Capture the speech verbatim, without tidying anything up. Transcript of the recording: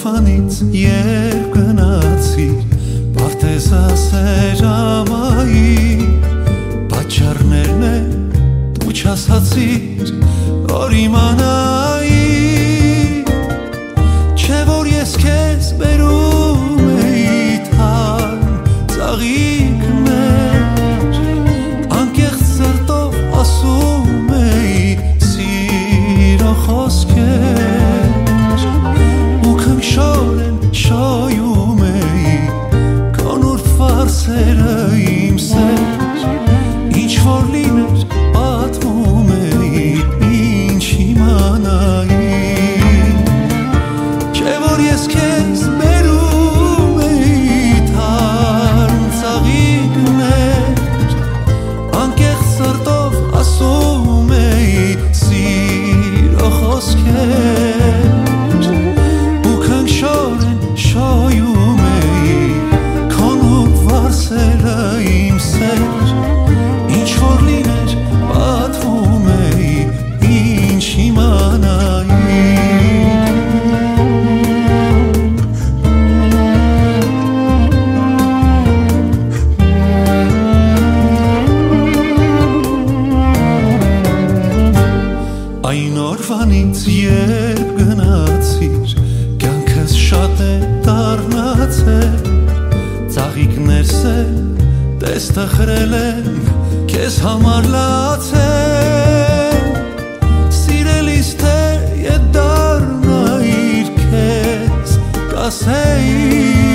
օրվանից երբ գնացիր Պարտեզաս հրամայի Պատճառներն է դու չասացիր որ իմանայի Չէ որ ես քեզ բերում էի թարմ ծաղիկներ Անկեղծ սրտով ասում էի սիրո խոսքեր Ու քնքշորեն շոյում էի Կոնուրդ վարսերը իմ սեր Ինչ որ լիներ պատմում էի Ինչ իմանայի Չէ որ ես քեզ բերում էի թարմ ծաղիկներ Անկեղծ սրտով ասում էի սիրո խոսքեր Ու քնքշորեն շոյում էի Քոնուրդ վարսերը իմ սեր Ինչ որ լիներ պատմում էի Ինչ իմանայի Այն օրվանից երբ գնացիր Կյանքս շատ է դառնացել Ծաղիկներս է տեստը խրել են Քեզ համար լացել Սիրելիս թե ետ դառնայիր քեզ Կասեի